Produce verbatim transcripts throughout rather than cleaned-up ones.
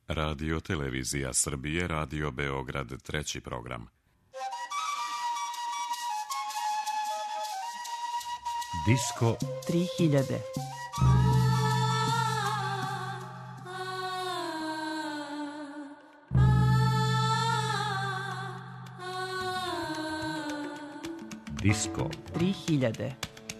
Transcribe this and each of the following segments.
Radio Televizija Srbije, Radio Beograd, treći program. Disko tri hiljade. Disko tri hiljade.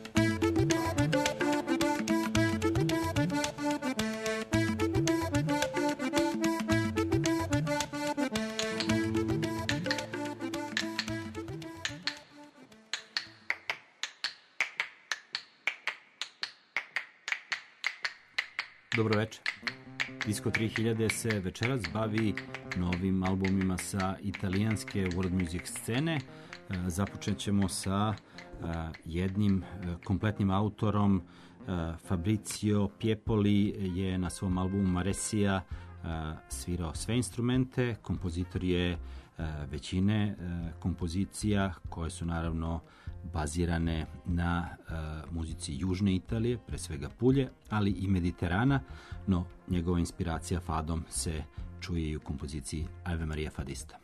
Dobro večer. Disko tri hiljade se večeras bavi novim albumima sa italijanske world music scene. Započet ćemo sa jednim kompletnim autorom. Fabrizio Piepoli je na svom albumu Maresija svirao sve instrumente. Kompozitor je većine kompozicija koje su naravno bazirane na uh, muzici južne Italije, pre svega Pulje, ali i Mediterana, no njegova inspiracija fadom se čuje i u kompoziciji Ave Maria Fadista.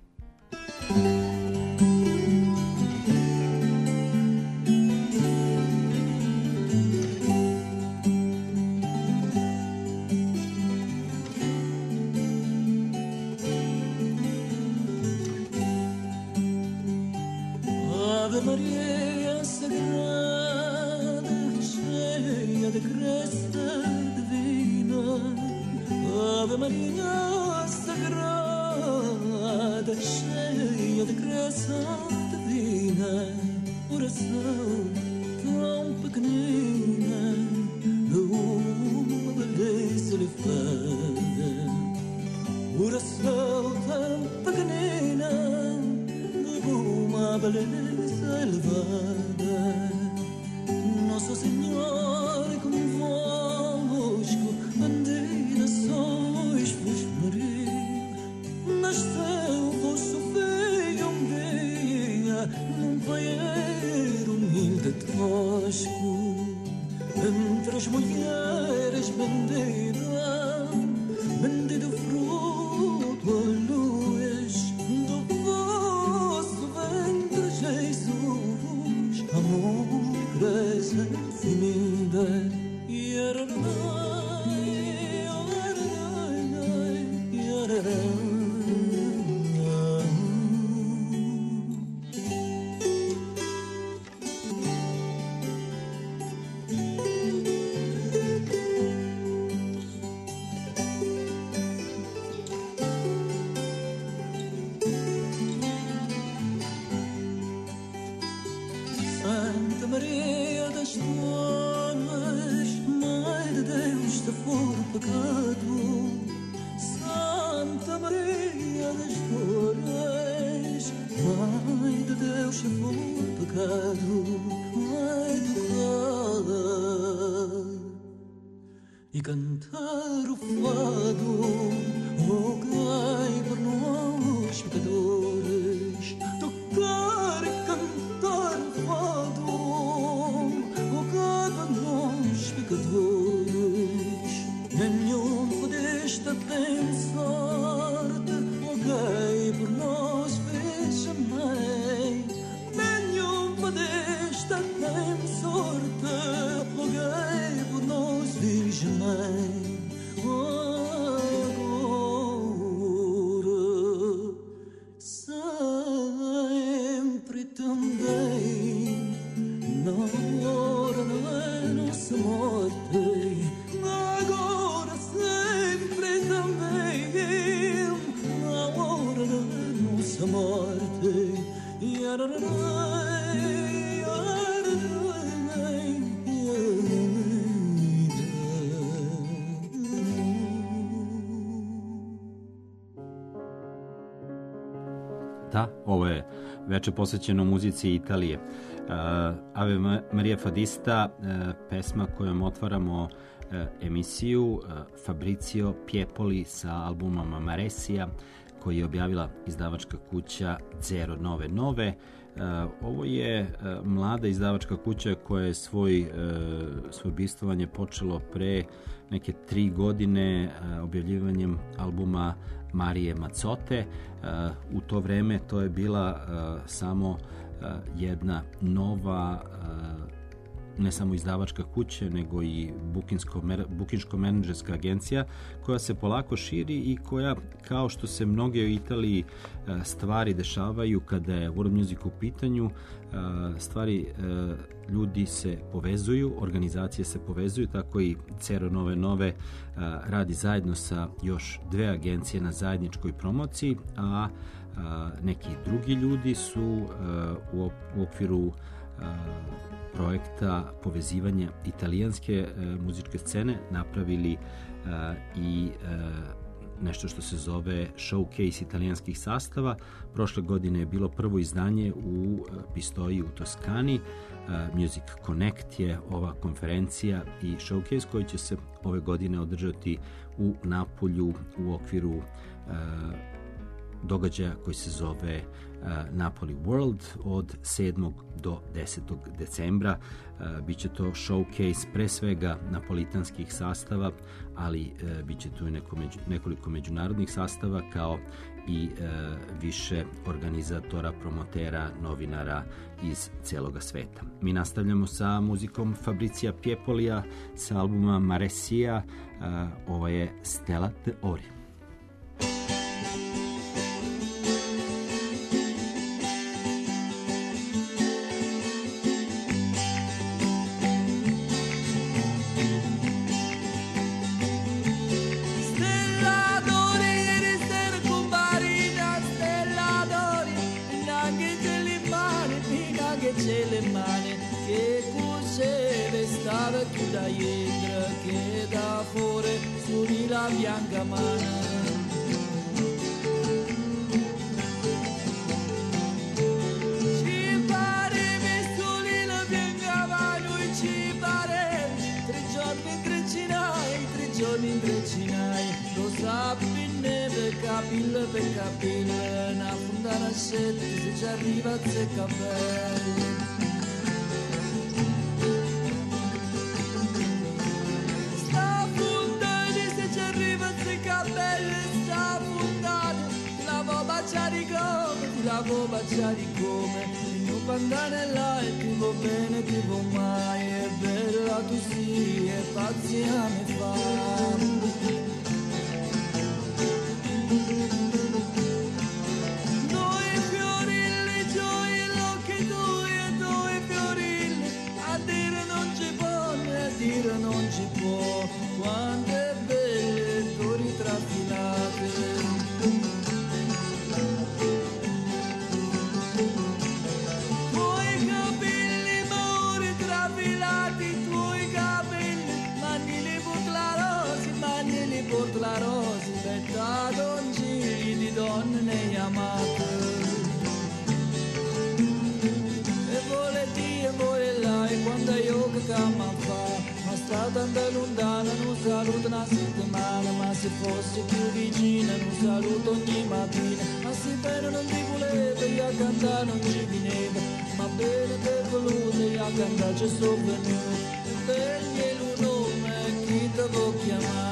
Da, ovo je veče posvećeno muzici Italije. Uh, Ave Maria Fadista, uh, pesma kojom otvaramo uh, emisiju, uh, Fabrizio Piepoli sa albumom Maresija, koji je objavila izdavačka kuća Zero Nove Nove. Ovo je mlada izdavačka kuća koja je svoj, svoj bivstvovanje počelo pre neke tri godine objavljivanjem albuma Marije Macote. U to vreme to je bila samo jedna nova ne samo izdavačka kuća, nego i bukinško-menadžerska agencija koja se polako širi i koja, kao što se mnoge u Italiji stvari dešavaju kada je world music u pitanju, stvari, ljudi se povezuju, organizacije se povezuju, tako i Cero Nove Nove radi zajedno sa još dve agencije na zajedničkoj promociji, a neki drugi ljudi su u okviru projekta povezivanja italijanske e, muzičke scene napravili e, i e, nešto što se zove showcase italijanskih sastava. Prošle godine je bilo prvo izdanje u Pistoji u Toskani. E, Music Connect je ova konferencija i showcase koji će se ove godine održati u Napolju u okviru e, događaja koji se zove uh, Napoli World od sedmog do desetog decembra. Uh, biće to showcase pre svega napolitanskih sastava, ali uh, biće tu i neko među, nekoliko međunarodnih sastava, kao i uh, više organizatora, promotera, novinara iz celoga sveta. Mi nastavljamo sa muzikom Fabricia Piepolija sa albuma Maresija. Uh, ovo je Stella de Ori. Bianca mana ci pare soli la bianca mano e ci pare tre giorni in trecinai tre giorni in trecinai lo sappi neve capille per capille una fondana sette se ci arriva a se capelli la vuoi baciare come il mio pandanella e ti va bene, ti va mai è bella tu sì e pazzia mi fa due fiorilli gioielli occhi tuoi e due fiorilli a dire non ci può a dire non ci può quante belle tori trafilate la rosa betta d'ongili di donne nei amate e vuole di e vuole là e quando io che camma fa ma sta tanto lontana non saluto una settimana ma se fosse più vicina non saluto ogni mattina ma se bene non ti voleva io a cantare non ci veneva ma bene te volute io a cantare ci sto venuto e begli il nome chi te vuoi chiamare.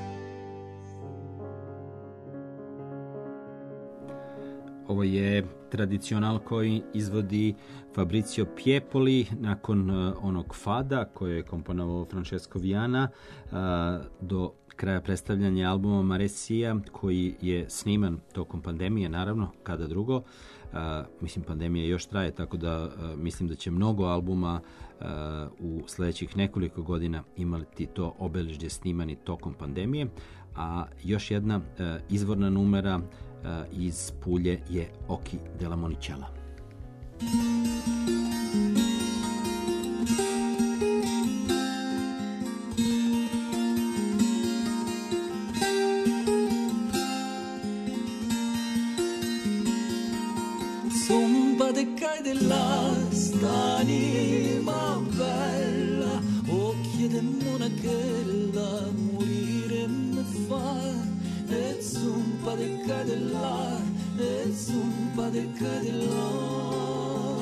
Ovo je tradicional koji izvodi Fabricio Piepoli nakon uh, onog fada koje je komponovao Francesco Viana uh, do kraja predstavljanja albuma Maresija koji je sniman tokom pandemije, naravno, kada drugo. Uh, mislim, pandemija još traje, tako da uh, mislim da će mnogo albuma uh, u sledećih nekoliko godina imati to obeležje snimani tokom pandemije, a još jedna uh, izvorna numera Uh, iz Pulje je Occhi della Monicella. Sompa de cai della stanima bella, occhi de monachella, morire me fa. E zumpa de cadella, e zumpa de cadella.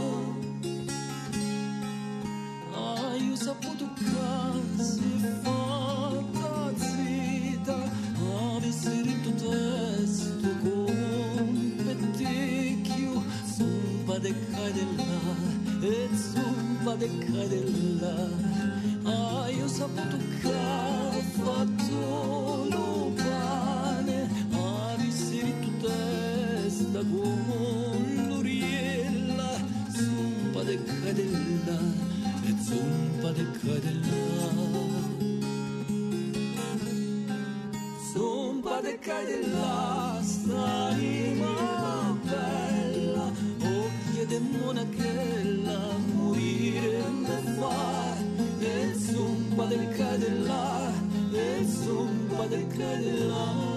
zumba de qua e di là, st'anima bella, occhi di monachella, morire me fa, e zumba de qua e di là, e zumba de qua e di là.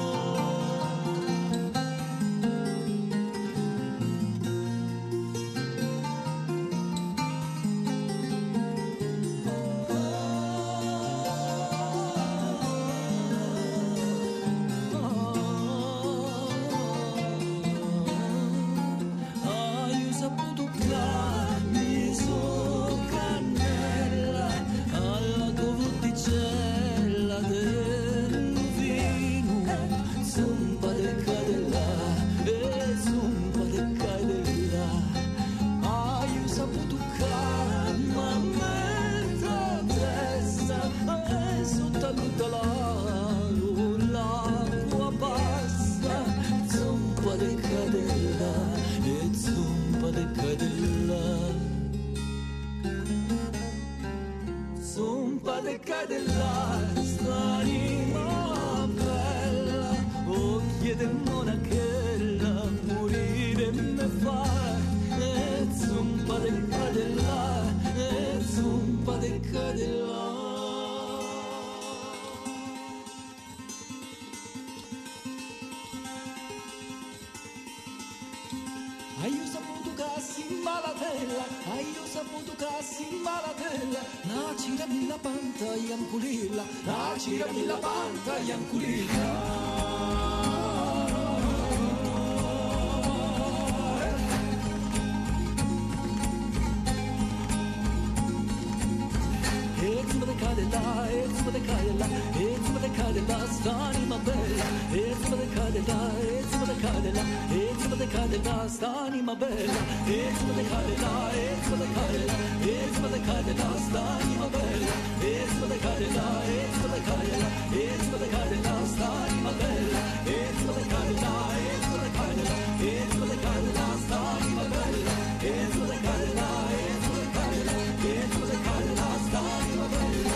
St'anima bella, e zumba de cade là, e zumba de cade là, e zumba de cade là, st'anima bella, e zumba de cade là, e zumba de cade là, e zumba de cade là, st'anima bella, e zumba de cade là, e zumba de cade là, e zumba de cade là, st'anima bella, e zumba de cade là, e zumba de cade là, e zumba de cade là, st'anima bella.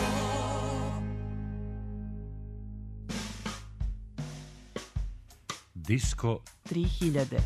Disco tri hiljade.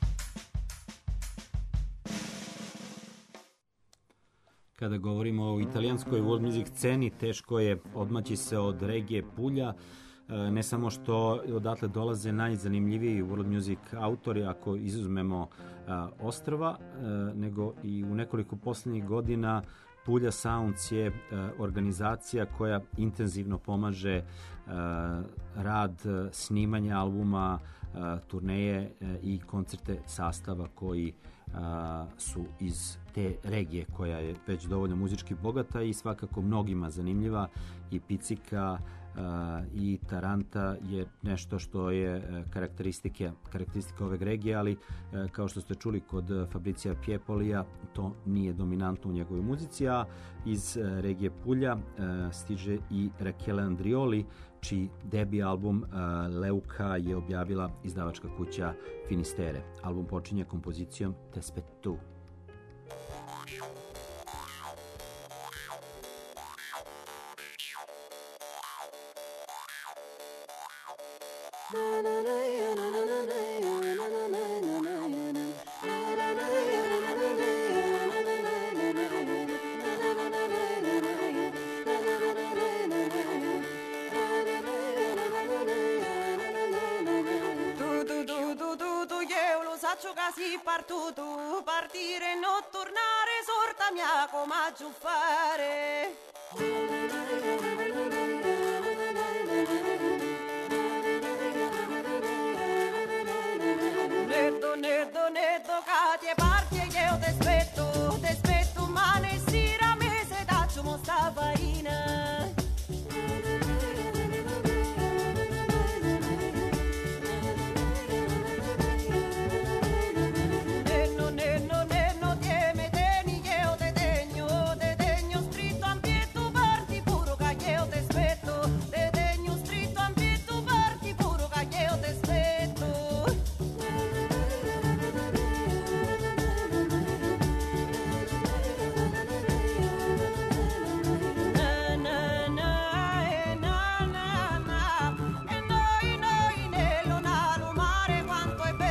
Kada govorimo o italijanskoj world music sceni, teško je odmaći se od regije Pulja, ne samo što odatle dolaze najzanimljiviji world music autori, ako izuzmemo ostrva, nego i u nekoliko posljednjih godina Pulja Sounds je organizacija koja intenzivno pomaže rad snimanja albuma, turneje i koncerte sastava koji su iz te regije koja je već dovoljno muzički bogata i svakako mnogima zanimljiva. I Pizzica i Taranta je nešto što je karakteristike, karakteristika ove regije, ali kao što ste čuli kod Fabricija Piepolija, to nije dominantno u njegovoj muzici, a iz regije Pulja stiže i Rachele Andrioli, čiji debi album Leuka je objavila izdavačka kuća Finistere. Album počinje kompozicijom T'aspetto. Casi partuto, partire e non tornare, sorta mia come a giuffare. Netto, netto, netto, che ti parti e io ti aspetto, ti aspetto, ma ne sera mese daccio mo sta farina.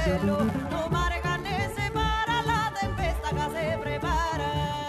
bello, no mare che ne separa, la tempesta che si prepara.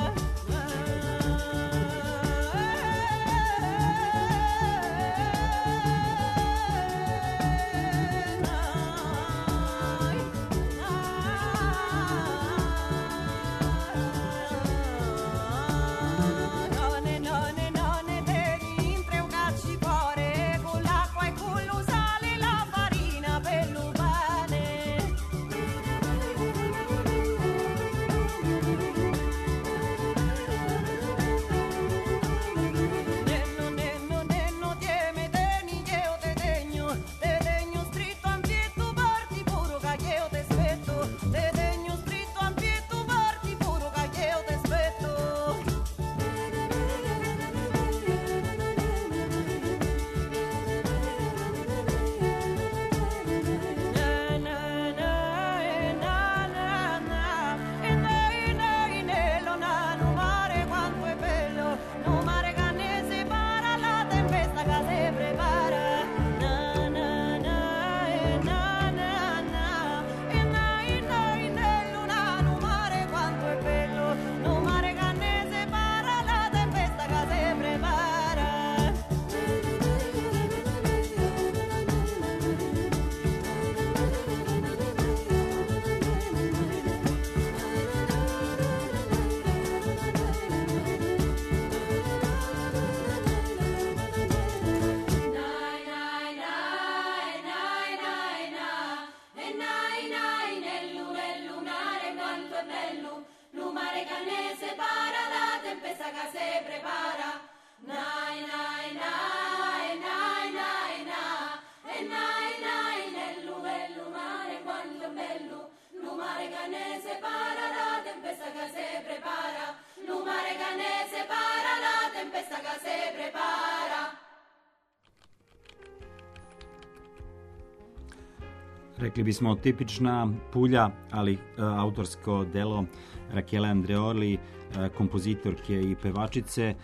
Rekli bismo tipična pulja, ali e, autorsko delo Rachele Andreoli, e, kompozitorke i pevačice. E,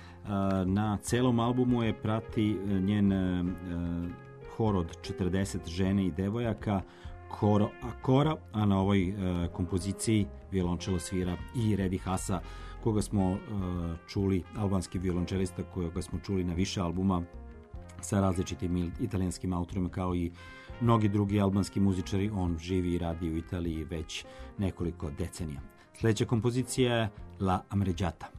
na celom albumu je prati njen e, hor od četrdeset žene i devojaka, koro a kora, a na ovoj e, kompoziciji violončelo svira i Redi Hasa, koga smo e, čuli, albanski violončelista koga smo čuli na više albuma sa različitim italijanskim autorima, kao i mnogi drugi albanski muzičari. On živi i radi u Italiji već nekoliko decenija. Sljedeća kompozicija je La Amareggiata.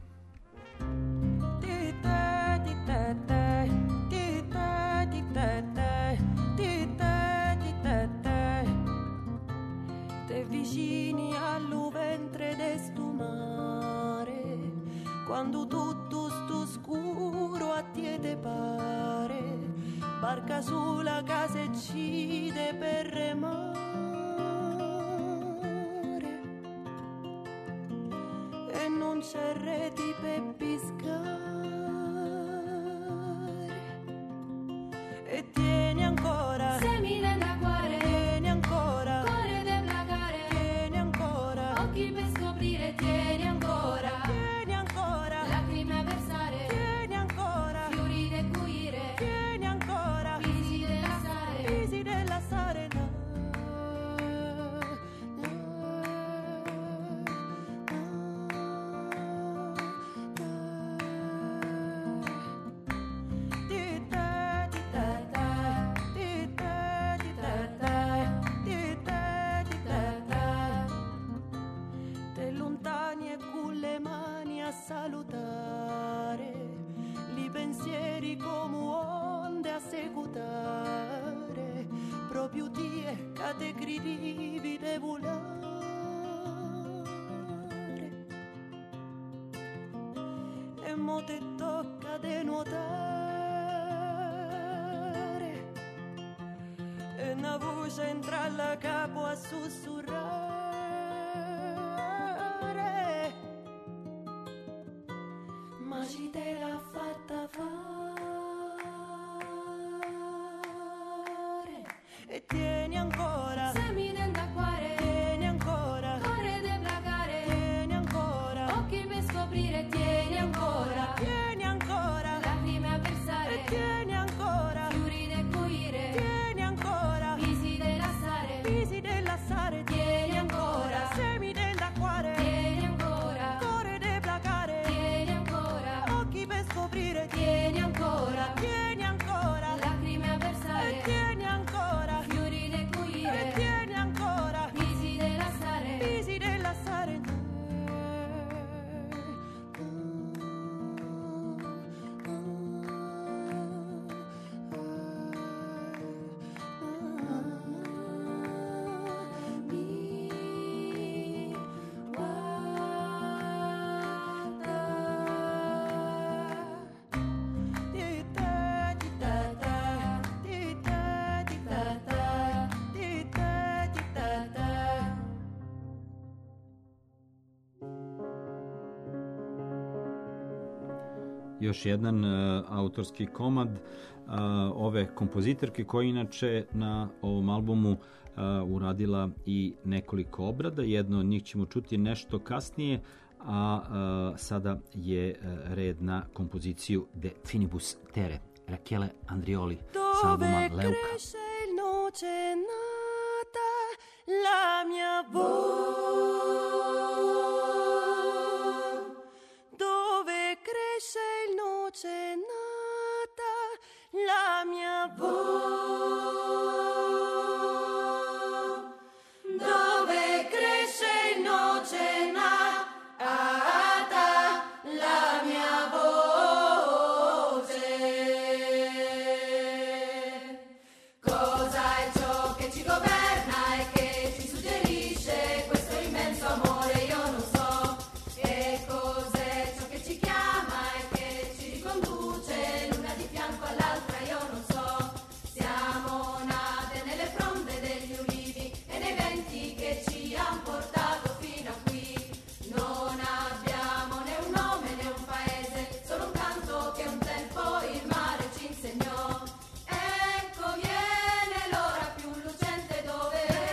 Te vicini al ventre de stu mare, quando tutto sto scuro a te te pare, barca sulla casa e cide per remare, e non c'è reti per pescare, e tieni ancora semi dell'acquare, tieni ancora cuore de placare, tieni ancora occhi per scoprire, tieni ancora, tieni ancora lacrime a versare, tieni ancora fiori de cuire, tieni ancora visi della sare, visi della sare, no. Salutare, li pensieri come onde a seguitare, proprio tie che te gridivi de volare, e mo te tocca de nuotare, e una voce entra alla capo a sussurrare, ma ci te l'ha fatta fare, e tieni ancora semi dell'acquare, tieni ancora cuore de placare, tieni ancora occhi per scoprire, tieni ancora, tieni ancora lacrime a versare, tieni ancora fiori de cuire, tieni ancora visi della sare, visi della sare, tieni još jedan uh, autorski komad uh, ove kompozitorke koja inače na ovom albumu uh, uradila i nekoliko obrada. Jedno od njih ćemo čuti nešto kasnije, a uh, sada je uh, red na kompoziciju De Finibus Terre, Rachele Andrioli s albuma Leuka. La mia voce, dove cresce il noce nata, la mia voce, dove cresce il noce nata, la mia voce. Cosa è ciò che ci governa e che questo immenso amore io non so che cos'è ciò che ci chiama e che ci riconduce l'una di fianco all'altra io non so. Siamo nate nelle fronde degli ulivi e nei venti che ci han portato fino a qui. Non abbiamo né un nome né un paese, solo un canto che un tempo il mare ci insegnò. Ecco viene l'ora più lucente dove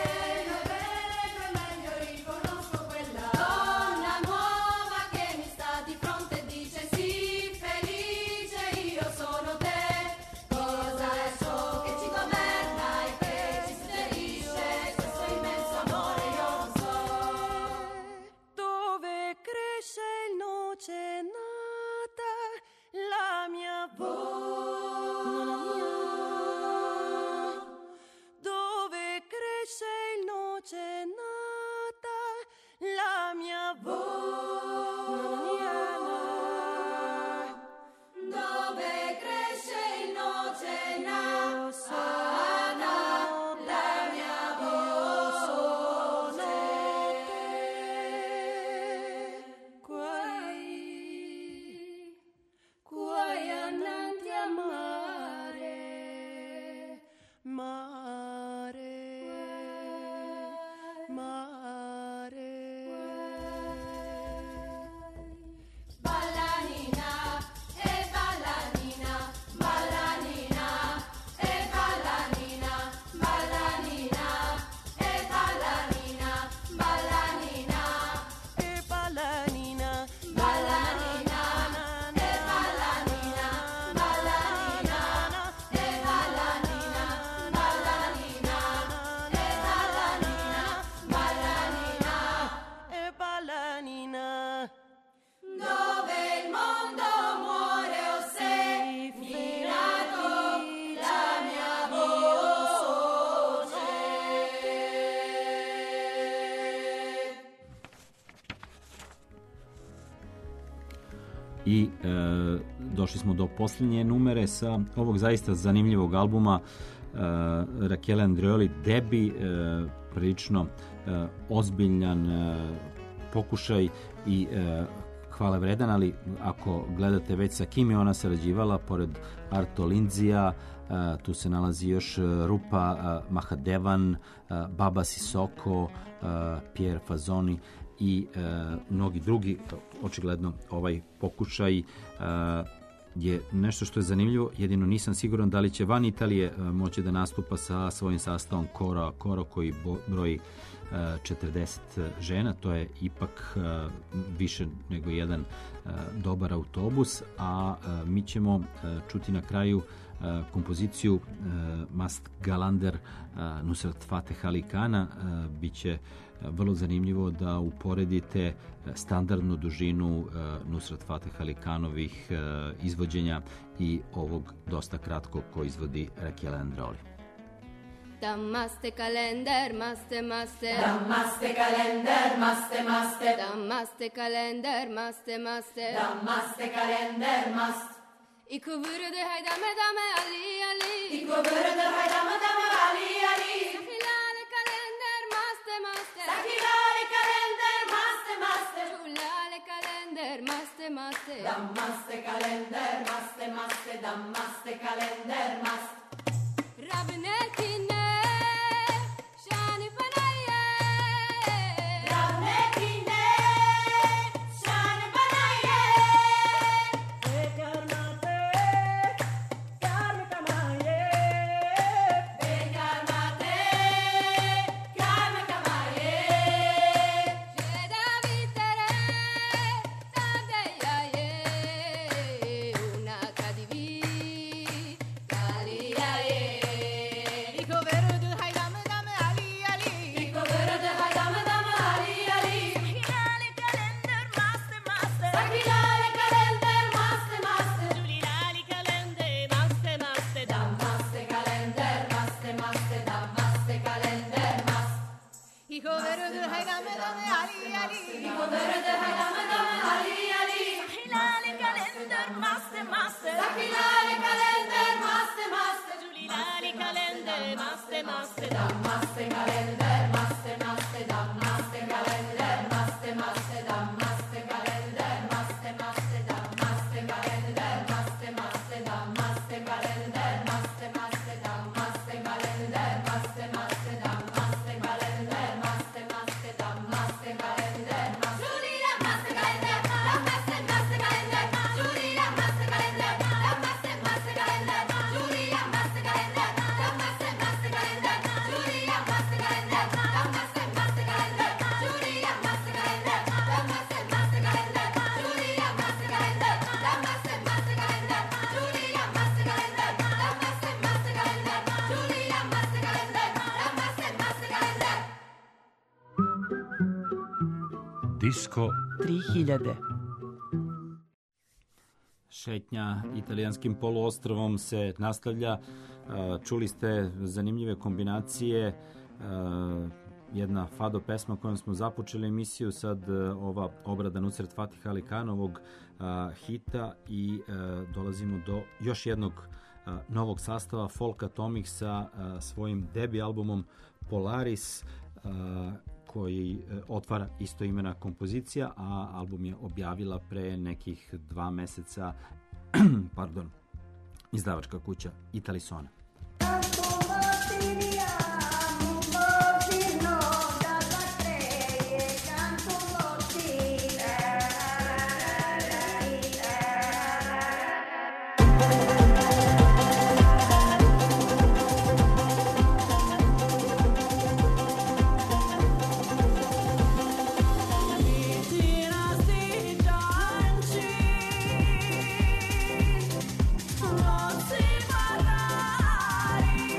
i e, došli smo do posljednje numere sa ovog zaista zanimljivog albuma e, Rachele Andrioli Debi, e, prilično e, ozbiljan e, pokušaj i e, hvale vredan, ali ako gledate već sa kim je ona sarađivala, pored Arto Lindsija, e, tu se nalazi još Rupa e, Mahadevan, e, Baba Sissoko, e, Pierre Fazzoni i e, mnogi drugi. Očigledno ovaj pokušaj e, je nešto što je zanimljivo, jedino nisam siguran da li će van Italije e, moći da nastupa sa svojim sastavom Koro, Koro koji bo, broji e, četrdeset žena, to je ipak e, više nego jedan e, dobar autobus, a e, mi ćemo e, čuti na kraju e, kompoziciju e, Mast Galander e, Nusrat Fateh Ali Kana. E, biće vrlo zanimljivo da uporedite standardnu dužinu Nusrat Fateh Ali Kanovih izvođenja i ovog dosta kratkog koji izvodi Rachele Andrioli. Dammaste kalender, maste, maste. Dammaste kalender, maste, maste. Dammaste kalender, maste, maste. Dammaste kalender, mast. Ik würde haydame dame ali ali. Ik würde haydame dame ali ali. Hilale kalender, maste, maste. Hilale kalender, maste, maste. Hilale kalender, maste, maste. Dammaste kalender, maste, maste. Dammaste kalender, mast. Rabnekine. Car dame dame ali ali Moderde hay dame dame ali ali Hilali kalender maste maste Hilali kalender maste maste Julilali kalender maste maste da maste kalender maste maste da maste kalender maste maste da maste kalender maste maste da maste kalender maste maste da maste kalender maste maste da maste kalender maste maste da maste kalender maste maste da maste kalender Julia maste kalender da maste maste kalender Julia maste kalender da maste maste kalender Julia maste kalender da maste maste kalender Julia maste kalender da maste maste kalender Julia maste kalender da maste maste kalender Julia maste kalender da maste maste kalender Julia maste kalender da maste maste kalender Julia maste kalender da maste maste kalender Disko tri hiljade. Šetnja italijanskim poluostrvom se nastavlja. Čuli ste zanimljive kombinacije. Jedna fado pesma kojom smo započeli emisiju, sad ova obrada Nusret Fatih Ali Khanovog hita i dolazimo do još jednog novog sastava Folk Atomic sa svojim debi albumom Polaris, koji otvara istoimena kompozicija, a album je objavila pre nekih dva meseca pardon, izdavačka kuća Italisona. Noci magari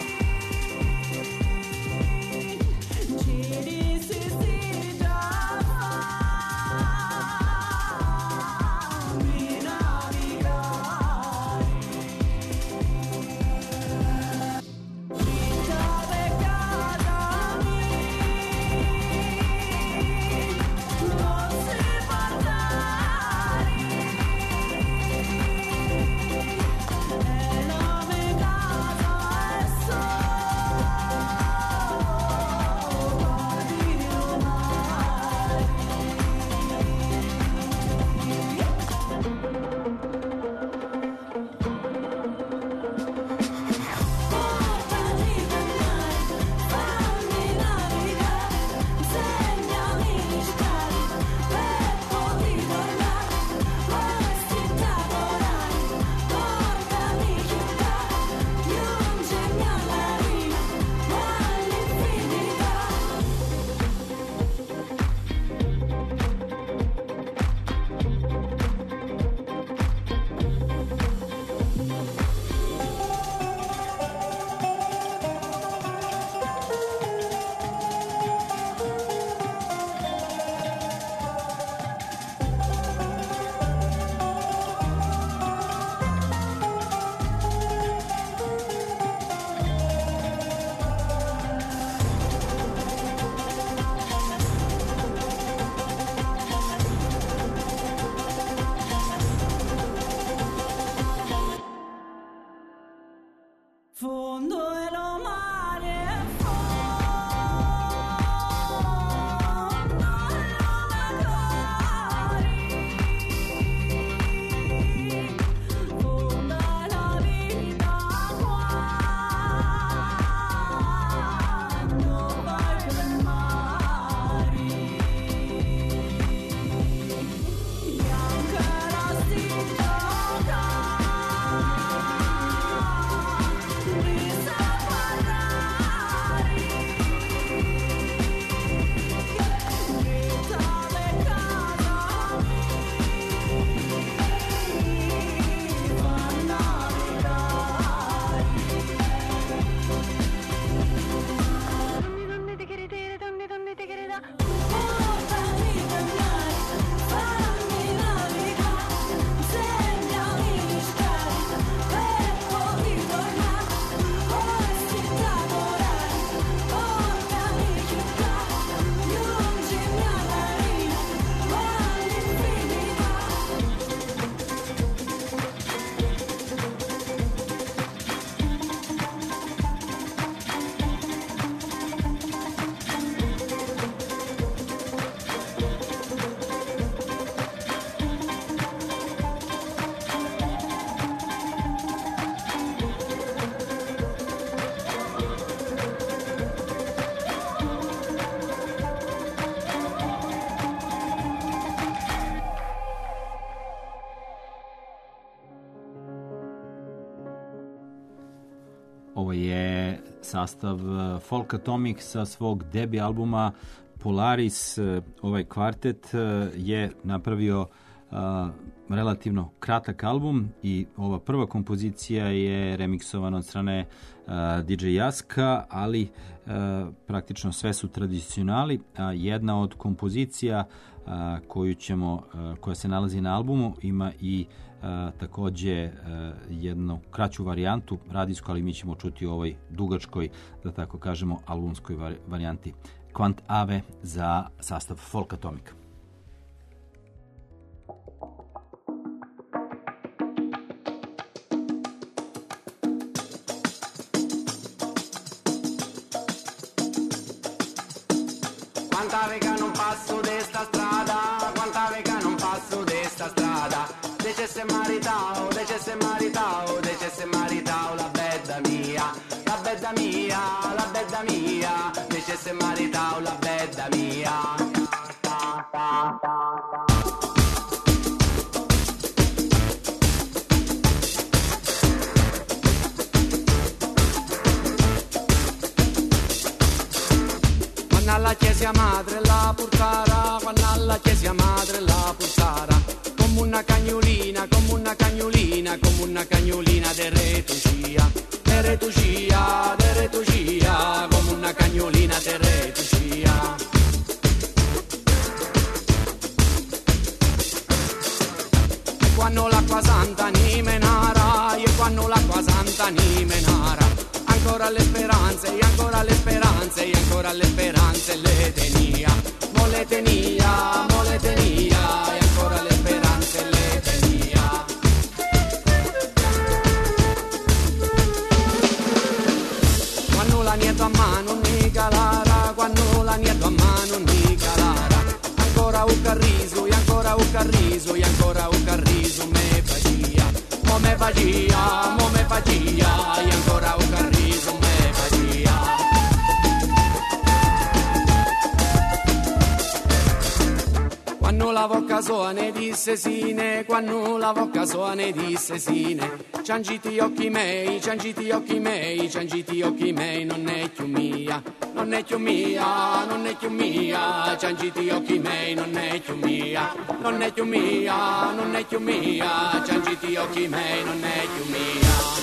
Ovo je sastav Folk Atomic sa svog debi albuma Polaris. Ovaj kvartet je napravio uh, relativno kratak album i ova prva kompozicija je remiksovana od strane uh, D J Jaska, ali uh, praktično sve su tradicionali. A jedna od kompozicija uh, koju ćemo, uh, koja se nalazi na albumu ima i Uh, takođe uh, jednu kraću varijantu radijsku, ali mi ćemo čuti u ovoj dugačkoj, da tako kažemo, albumskoj vari- varijanti. Quant Ave za sastav Folk Atomic. Quant'ave che non passo de sta strada, quant'ave che non passo de sta strada. Dece se maritao, dece se maritao, dece se maritao la bedda mia, la bedda mia, la bedda mia, dece se maritao la bedda mia. Quando alla chiesa madre la portara, quando alla chiesa madre la portara, come una cagnolina, come una cagnolina, come una cagnolina de retucia, de retucia, de retucia, come una cagnolina de retucia. E quando l'acqua santa ni menara, e quando l'acqua santa ni menara, ancora le speranze, e ancora le speranze, e ancora le speranze le tenia, mo le tenia, mo le tenia, e ancora le speranze le tenia. Quando la nieto a mano ni calara, quando la nieto a mano ni calara, ancora un carriso, e ancora un carriso, e ancora un carriso me facia, mo me facia, mo me facia, e ancora un carriso me facia. Quando la vocca sua ne disse sine, quando la vocca sua ne disse sine, ciangiti occhi miei, ciangiti occhi miei, ciangiti occhi miei, non è più mia, non è più mia, non è più mia, ciangiti occhi miei, non è più mia, non è più mia, non è più mia, ciangiti occhi miei, non è più mia.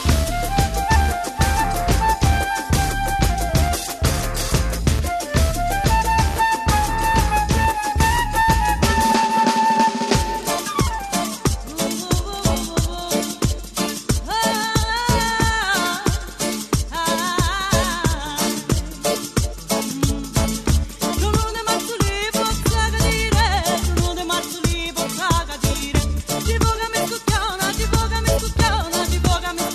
Ti voga mi scucchiona, ti voga mi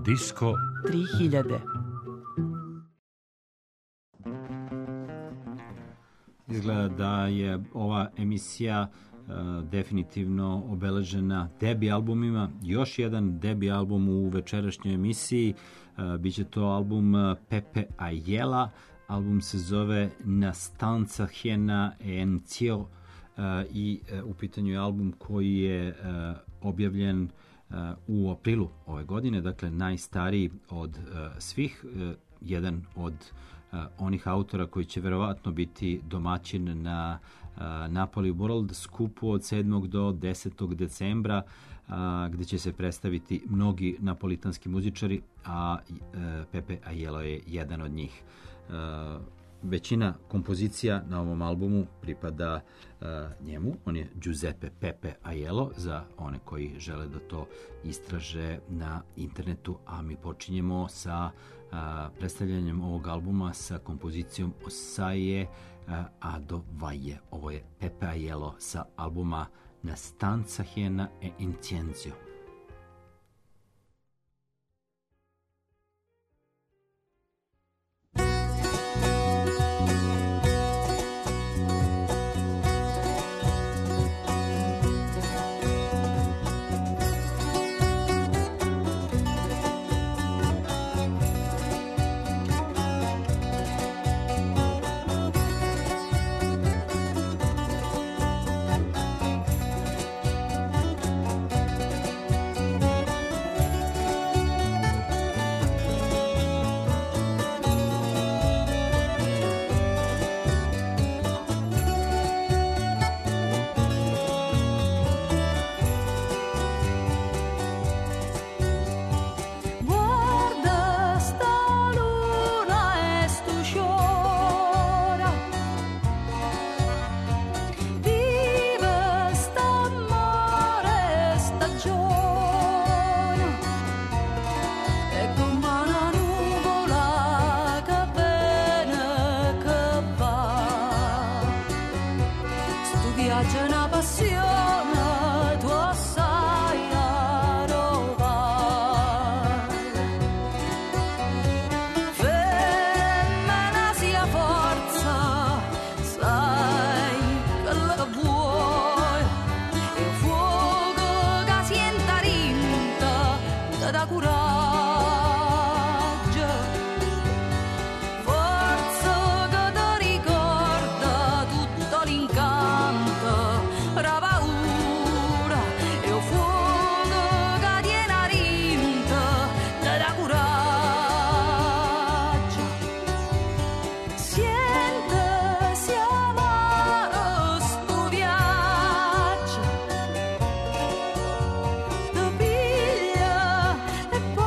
Disko tri hiljade. Izgleda da je ova emisija uh, definitivno obeležena debi albumima. Još jedan debi album u večerašnjoj emisiji. Uh, biće to album Pepe Ayala. Album se zove Na stanca Hjena en Cio uh, i uh, u pitanju je album koji je uh, objavljen uh, u aprilu ove godine, dakle najstariji od uh, svih, uh, jedan od uh, onih autora koji će verovatno biti domaćin na uh, Napoli World skupu od sedmog do desetog decembra, uh, gde će se predstaviti mnogi napolitanski muzičari, a uh, Pepe Ayala je jedan od njih. Uh, većina kompozicija na ovom albumu pripada uh, njemu. On je Giuseppe Pepe Ayala, za one koji žele da to istraže na internetu, a mi počinjemo sa uh, predstavljanjem ovog albuma sa kompozicijom Osaje uh, Ado Vaje. Ovo je Pepe Ayala sa albuma Na stanza Hjena e Incienzio. E poi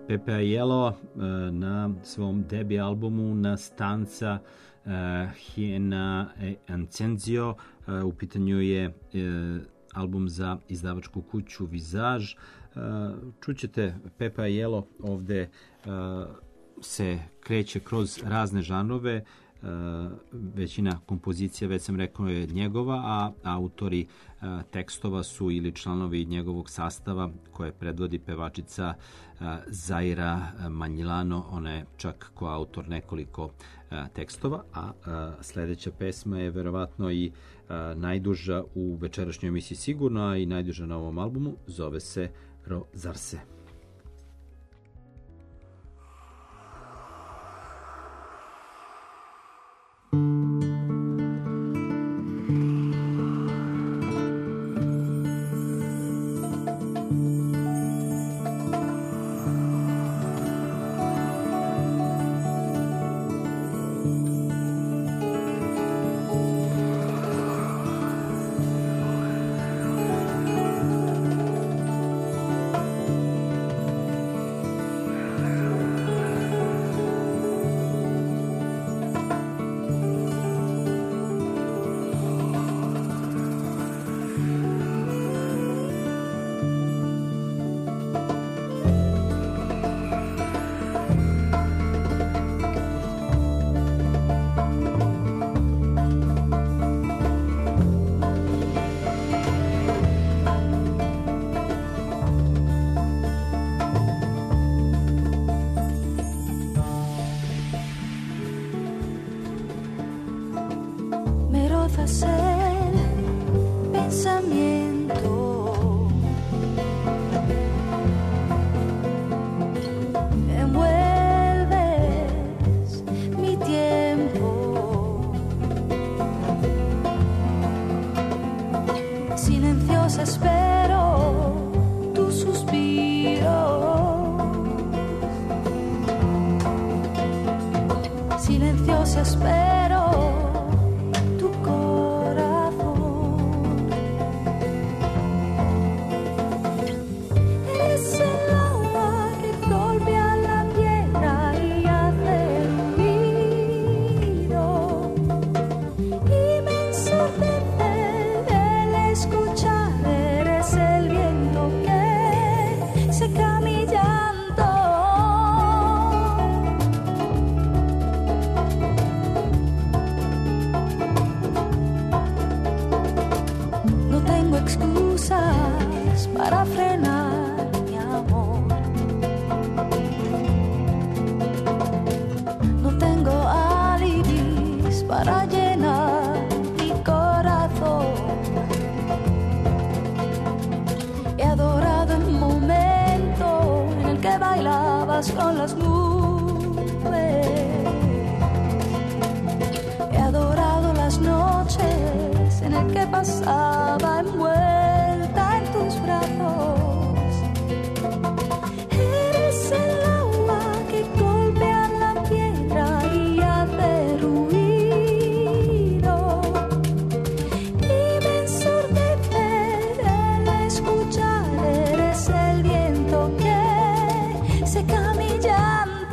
Pepe Aiello na svom debi albumu Na stanca Hiena e Ancenzio. U pitanju je album za izdavačku kuću Vizaž. Čućete Pepe Aiello ovde se kreće kroz razne žanrove. Većina kompozicija, već sam rekao, je njegova, a autori tekstova su ili članovi njegovog sastava koje predvodi pevačica Zaira Manjilano. Ona je čak koautor nekoliko tekstova, a sledeća pesma je verovatno i najduža u večerašnjoj emisiji sigurno, a i najduža na ovom albumu, zove se Rozarse. Con las nubes he adorado las noches en el que pasaba envuelta en tus brazos. Eres el agua que golpea la piedra y hace ruido, y me ensordece el escuchar. Eres el viento que seca mi llanto.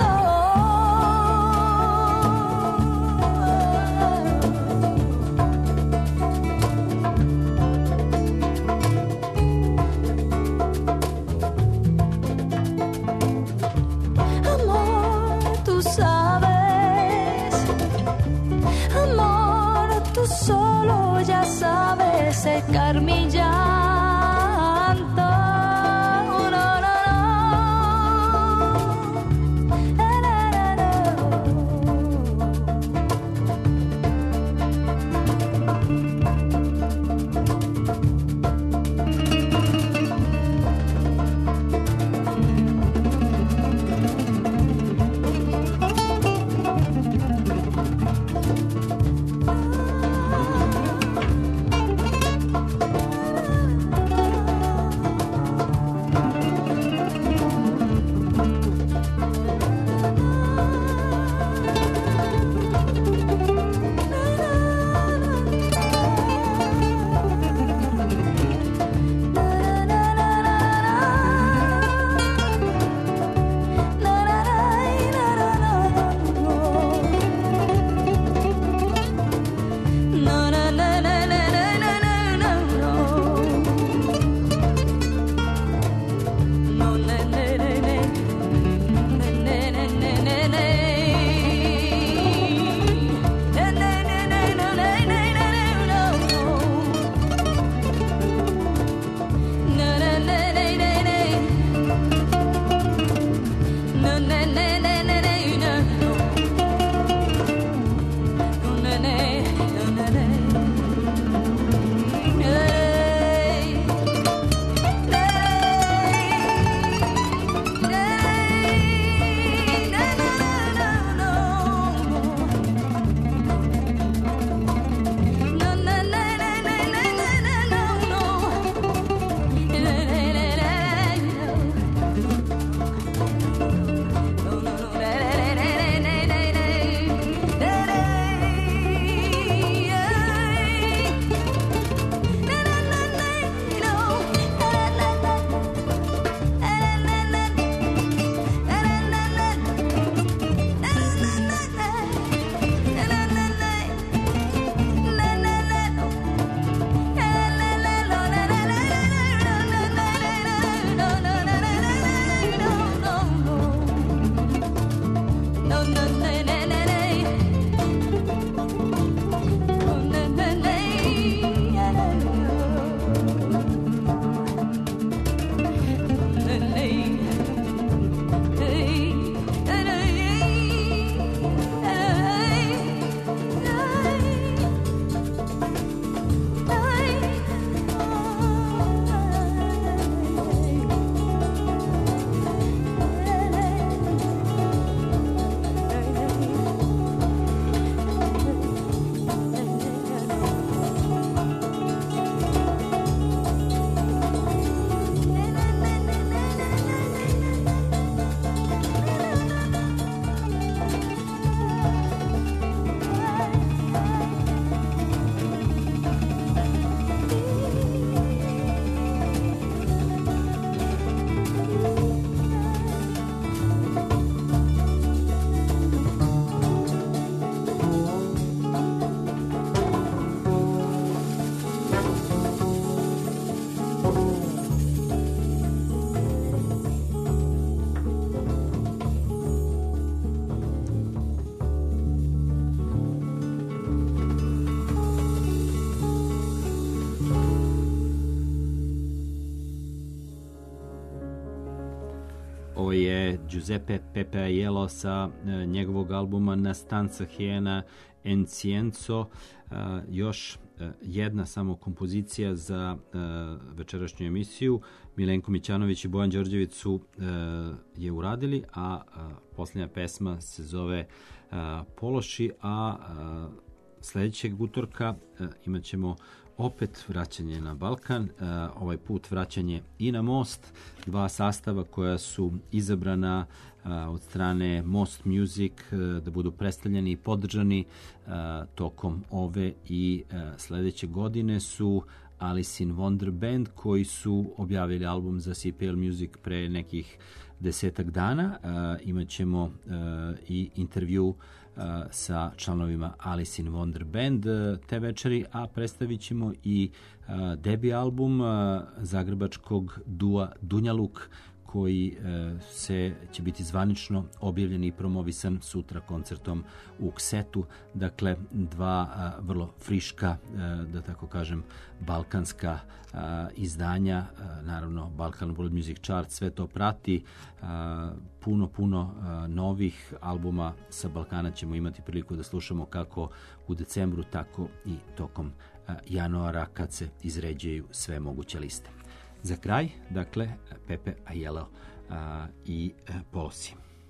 Ovo je Giuseppe Pepe Aiello sa njegovog albuma Na stanza Hiena Encienzo. Još jedna samo kompozicija za večerašnju emisiju. Milenko Mićanović i Bojan Đorđević su je uradili, a posljednja pesma se zove Pološi, a sljedećeg utorka imat ćemo opet vraćanje na Balkan, ovaj put vraćanje i na Most, dva sastava koja su izabrana od strane Most Music da budu predstavljeni i podržani tokom ove i sljedeće godine su Alice in Wonder Band, koji su objavili album za C P L Music pre nekih desetak dana. Imat ćemo i intervju sa članovima Alice in Wonder Band te večeri, a predstavit ćemo i debi album zagrebačkog dua Dunjaluk, koji se će biti zvanično objavljen i promovisan sutra koncertom u Ksetu. Dakle, dva vrlo friška, da tako kažem, balkanska izdanja. Naravno, Balkan World Music Chart sve to prati. Puno, puno novih albuma sa Balkana ćemo imati priliku da slušamo kako u decembru, tako i tokom januara kad se izređuju sve moguće liste. Za kraj, dakle, Pepe Aiello a, i a, Polosi.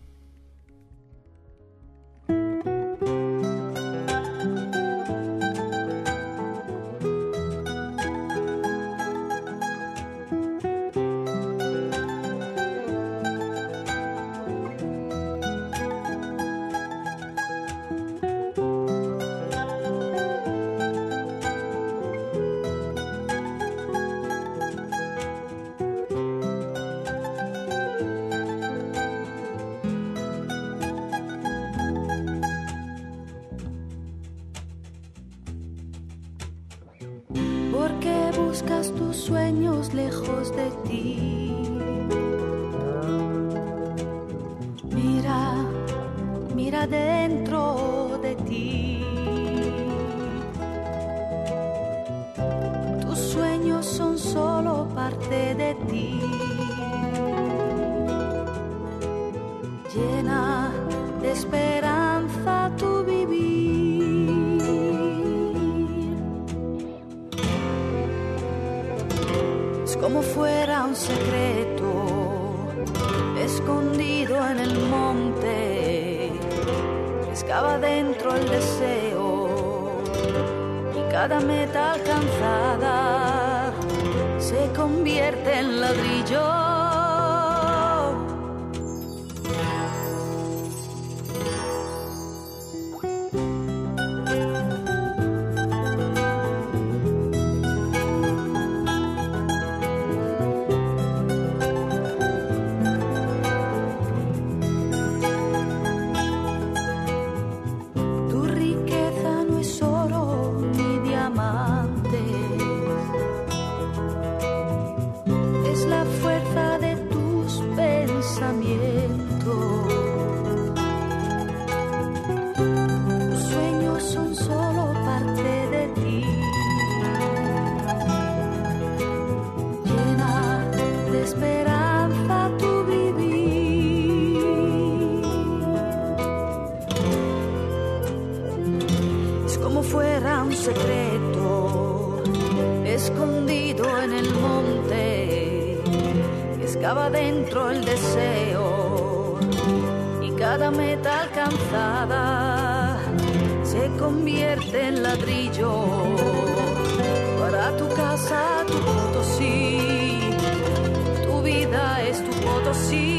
Buscas tus sueños lejos de ti. Mira, mira dentro de ti. Tus sueños son solo parte de ti. Llena de esperanza tu vivir. Como fuera un secreto escondido en el monte, excava dentro el deseo y cada meta alcanzada se convierte en ladrillo. Excava dentro el deseo y cada meta alcanzada se convierte en ladrillo. Para tu casa, tu Potosí, tu vida es tu Potosí.